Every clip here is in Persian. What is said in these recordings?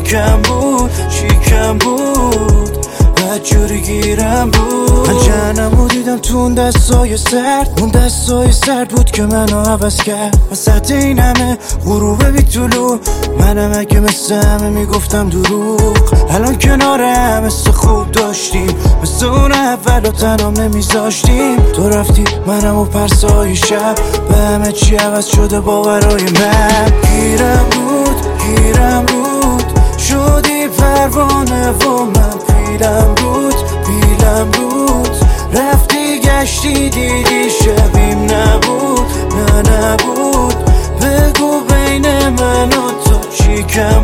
کم بود چی کم بود بدجوری گیرم بود. من جهنمو دیدم تو اون دستای سرد، اون دستای سرد بود که منو عوض کرد. وسط این همه غروب بی طلوع منم اگه مثل همه میگفتم دروغ. الان کنار هم مثل خوب داشتیم، مثل اون اول و تنام نمیذاشتیم. تو رفتی منم و پرسای شب به همه چی عوض شده باورای من. گیرم بود شدی پروانه و من پیلم بود رفتی گشتی دیدی شبیم نبود نه نبود. بگو بین من و تو چی کم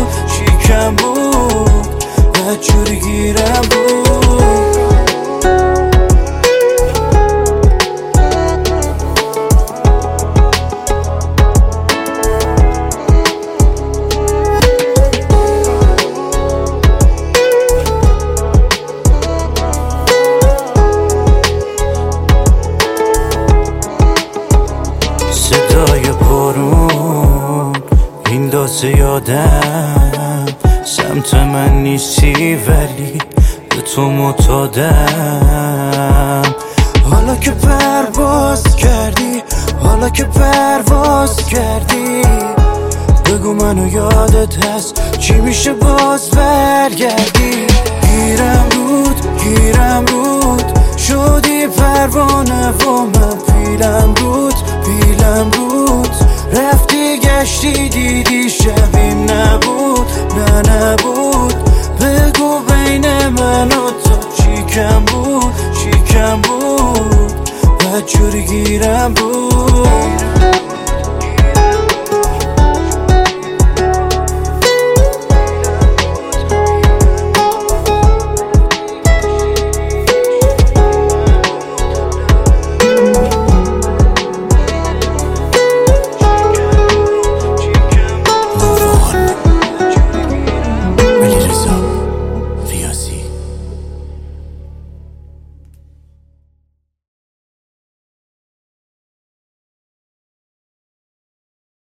بود بدجوری گیرم بود. صدای بارون این دازه یادم سمت من نیستی ولی به تو معتادم. حالا که پرواز کردی بگو منو یادت هست چی میشه باز برگردی. گیرم بود شدی پروانه و من پیلم بود رفتی گشتی دیدی شبیم نبود نه نبود. بگو بین من و تو چی کم بود بدجوری گیرم بود.